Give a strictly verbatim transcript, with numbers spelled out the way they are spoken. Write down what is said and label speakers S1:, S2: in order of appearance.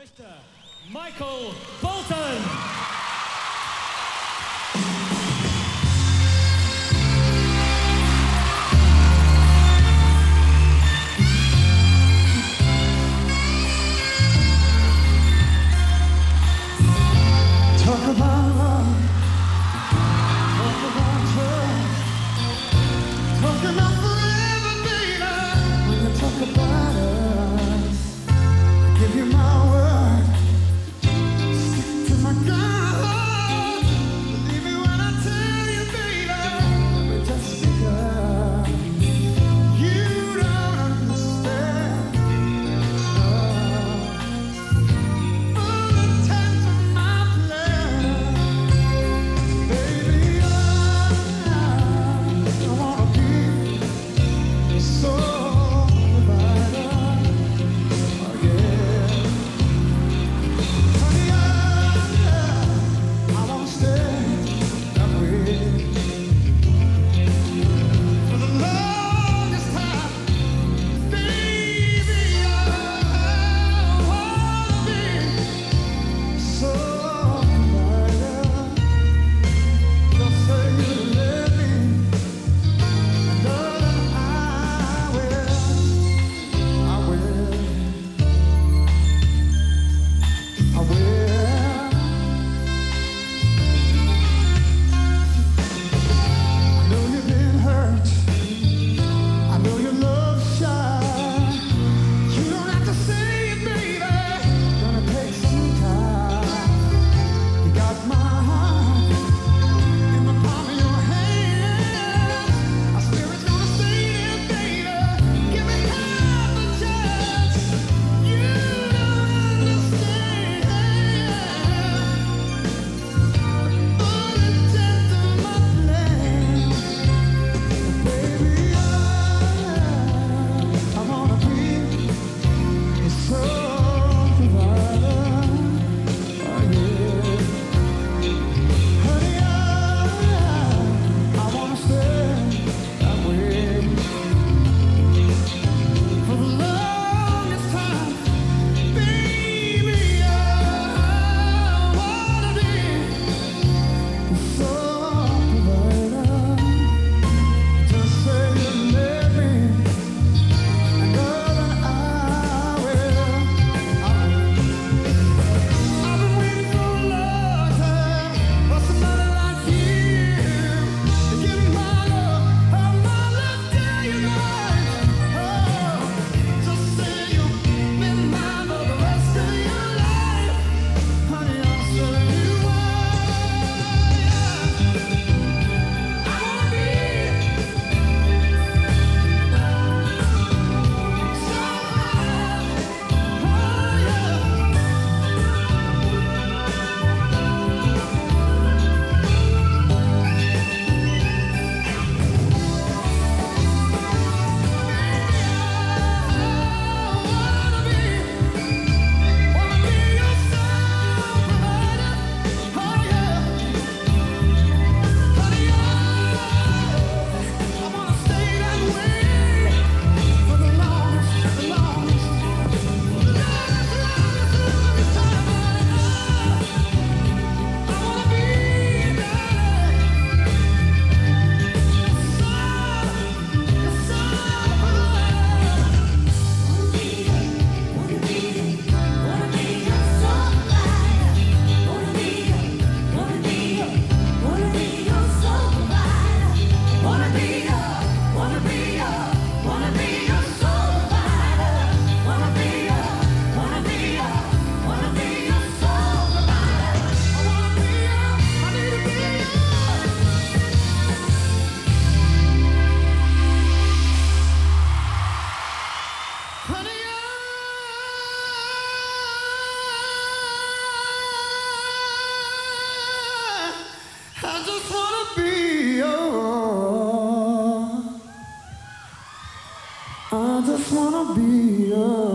S1: Mister Michael Bolton.
S2: Talk about love, talk about trust, talk about forever, baby. When you talk about us, I give you my word, stick to my gun. Believe me when I tell you, baby, but just because you don't understand. All the time for my pleasure. Baby, I, I wanna be your sole provider. Oh yeah, honey, I, I wanna stay that way for the longest time. Baby, I wanna be sole provider. Just say you let me, darling, I will, I will, I will. I know you've been hurt. I know your love's shy. You don't have to say it, baby. Gonna take some time. You got my heart in the palm of your hand. Our spirit's gonna stay there, baby. Give me half a chance. You don't understand. Full intent of my plan. Baby, I, I wanna be your sole provider. Oh yeah. Honey, I, I wanna stay that way for the longest time. Baby, I wanna be your sole provider. Just say you let me, and darling, I will, I will. I've been waiting for a long time for somebody like you to give me my love, all my love day and night. Oh, just say you'll be mine for the rest of your life, honey. I'll say you are. I wanna be honey, I, I just wanna be your, I just wanna be your.